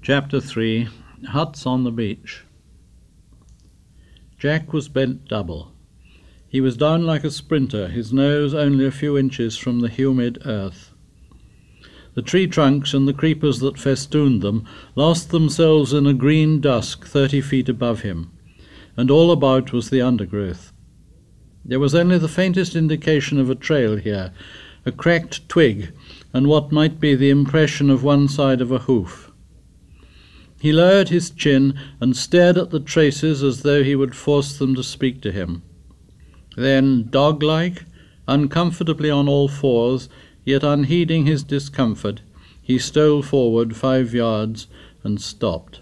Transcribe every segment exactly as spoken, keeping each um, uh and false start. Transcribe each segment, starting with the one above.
Chapter three. Huts on the Beach. Jack was bent double. He was down like a sprinter, his nose only a few inches from the humid earth. The tree trunks and the creepers that festooned them lost themselves in a green dusk thirty feet above him, and all about was the undergrowth. There was only the faintest indication of a trail here, a cracked twig, and what might be the impression of one side of a hoof. He lowered his chin and stared at the traces as though he would force them to speak to him. Then, dog-like, uncomfortably on all fours, yet unheeding his discomfort, he stole forward five yards and stopped.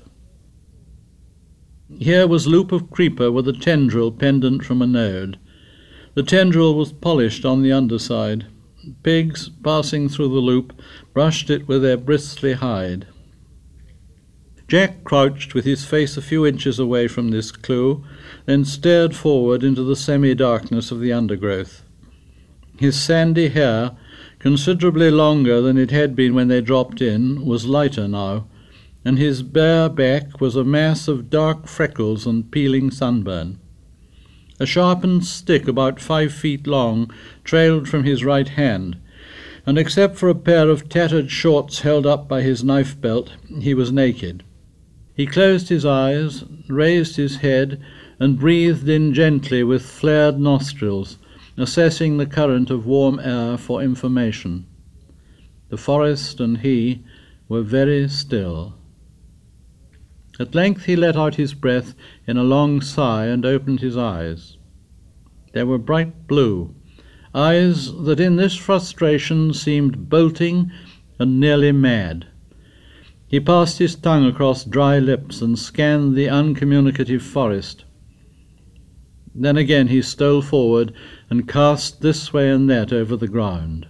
Here was loop of creeper with a tendril pendant from a node. The tendril was polished on the underside. Pigs, passing through the loop, brushed it with their bristly hide. Jack crouched with his face a few inches away from this clue, then stared forward into the semi-darkness of the undergrowth. His sandy hair, considerably longer than it had been when they dropped in, was lighter now, and his bare back was a mass of dark freckles and peeling sunburn. A sharpened stick about five feet long trailed from his right hand, and except for a pair of tattered shorts held up by his knife belt, he was naked. He closed his eyes, raised his head, and breathed in gently with flared nostrils, assessing the current of warm air for information. The forest and he were very still. At length he let out his breath in a long sigh and opened his eyes. They were bright blue, eyes that in this frustration seemed bolting and nearly mad. He passed his tongue across dry lips and scanned the uncommunicative forest. Then again he stole forward and cast this way and that over the ground.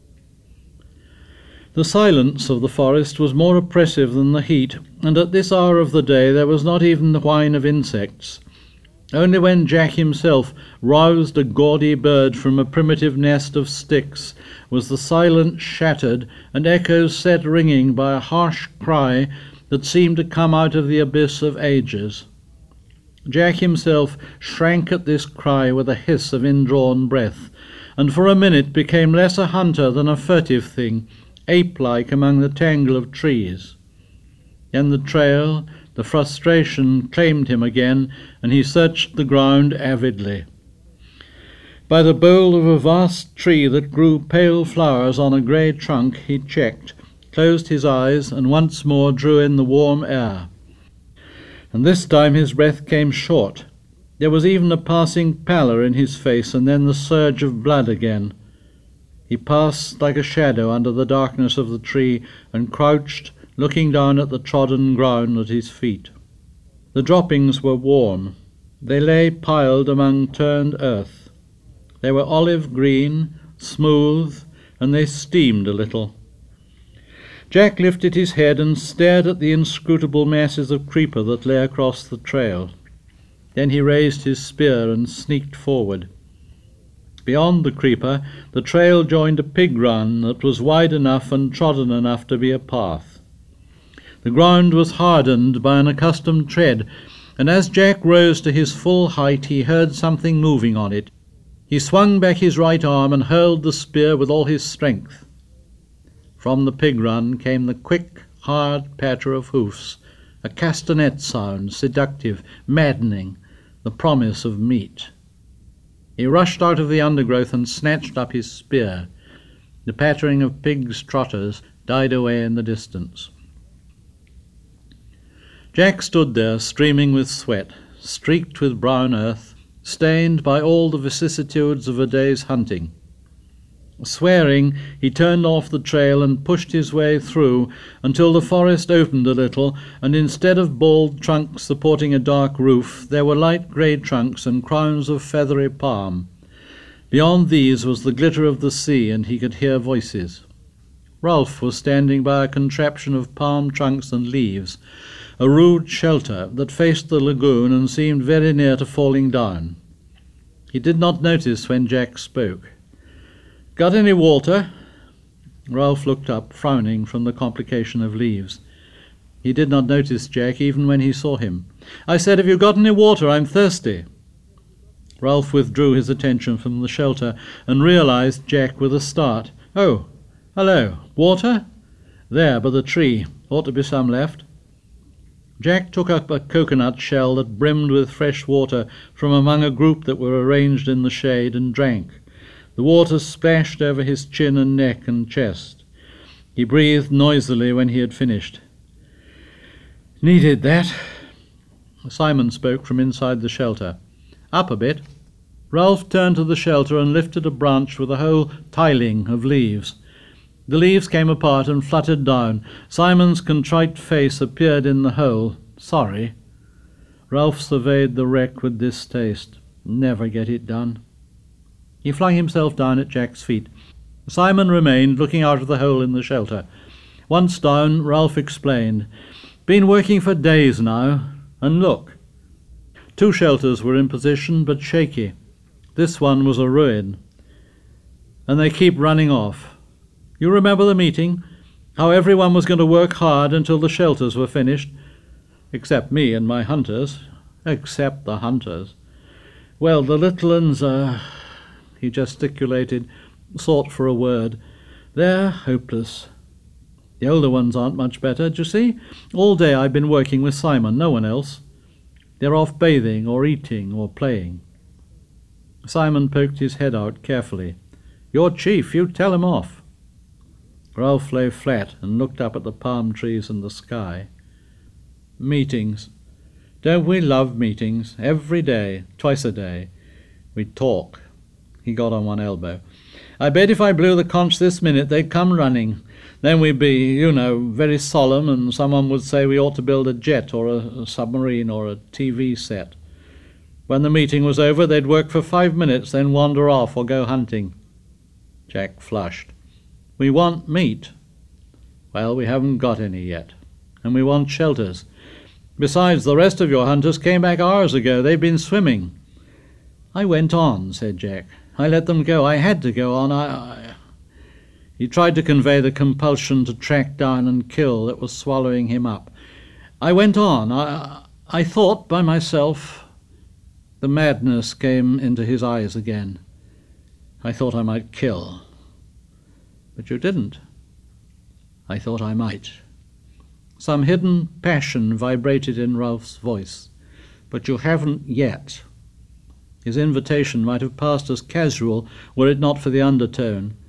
The silence of the forest was more oppressive than the heat, and at this hour of the day there was not even the whine of insects. Only when Jack himself roused a gaudy bird from a primitive nest of sticks was the silence shattered and echoes set ringing by a harsh cry that seemed to come out of the abyss of ages. Jack himself shrank at this cry with a hiss of indrawn breath, and for a minute became less a hunter than a furtive thing, ape-like among the tangle of trees. Then the trail, the frustration, claimed him again, and he searched the ground avidly. By the bole of a vast tree that grew pale flowers on a grey trunk he checked, closed his eyes, and once more drew in the warm air. And this time his breath came short. There was even a passing pallor in his face, and then the surge of blood again. He passed like a shadow under the darkness of the tree, and crouched, looking down at the trodden ground at his feet. The droppings were warm. They lay piled among turned earth. They were olive green, smooth, and they steamed a little. Jack lifted his head and stared at the inscrutable masses of creeper that lay across the trail. Then he raised his spear and sneaked forward. Beyond the creeper, the trail joined a pig run that was wide enough and trodden enough to be a path. The ground was hardened by an accustomed tread, and as Jack rose to his full height he heard something moving on it. He swung back his right arm and hurled the spear with all his strength. From the pig run came the quick, hard patter of hoofs, a castanet sound, seductive, maddening, the promise of meat. He rushed out of the undergrowth and snatched up his spear. The pattering of pigs' trotters died away in the distance. Jack stood there, streaming with sweat, streaked with brown earth, stained by all the vicissitudes of a day's hunting. Swearing, he turned off the trail and pushed his way through until the forest opened a little, and instead of bald trunks supporting a dark roof, there were light grey trunks and crowns of feathery palm. Beyond these was the glitter of the sea, and he could hear voices. Ralph was standing by a contraption of palm trunks and leaves, a rude shelter that faced the lagoon and seemed very near to falling down. He did not notice when Jack spoke. "Got any water?" Ralph looked up, frowning from the complication of leaves. He did not notice Jack even when he saw him. "I said, have you got any water? I'm thirsty." Ralph withdrew his attention from the shelter and realized Jack with a start. "Oh, hello. Water? There, by the tree. Ought to be some left." Jack took up a coconut shell that brimmed with fresh water from among a group that were arranged in the shade and drank. The water splashed over his chin and neck and chest. He breathed noisily when he had finished. "Needed that." Simon spoke from inside the shelter. "Up a bit." Ralph turned to the shelter and lifted a branch with a whole tiling of leaves. The leaves came apart and fluttered down. Simon's contrite face appeared in the hole. "Sorry." Ralph surveyed the wreck with distaste. "Never get it done." He flung himself down at Jack's feet. Simon remained, looking out of the hole in the shelter. Once down, Ralph explained. "Been working for days now, and look." Two shelters were in position, but shaky. This one was a ruin. "And they keep running off. You remember the meeting? How everyone was going to work hard until the shelters were finished? Except me and my hunters. Except the hunters. Well, the little uns are..." He gesticulated, sought for a word. "They're hopeless. The older ones aren't much better, do you see? All day I've been working with Simon, no one else. They're off bathing or eating or playing." Simon poked his head out carefully. "You're chief, you tell him off." Ralph lay flat and looked up at the palm trees and the sky. "Meetings. Don't we love meetings? Every day, twice a day. We talk." He got on one elbow. "I bet if I blew the conch this minute they'd come running. Then we'd be, you know, very solemn, and someone would say we ought to build a jet or a, a submarine or a T V set. When the meeting was over, they'd work for five minutes, then wander off or go hunting." Jack flushed. "We want meat." "Well, we haven't got any yet. And we want shelters. Besides, the rest of your hunters came back hours ago. They've been swimming." "I went on," said Jack. "I let them go. I had to go on. I, I... He tried to convey the compulsion to track down and kill that was swallowing him up. "I went on. I, I thought by myself." The madness came into his eyes again. "I thought I might kill." "But you didn't." "I thought I might." Some hidden passion vibrated in Ralph's voice. "But you haven't yet." His invitation might have passed as casual were it not for the undertone.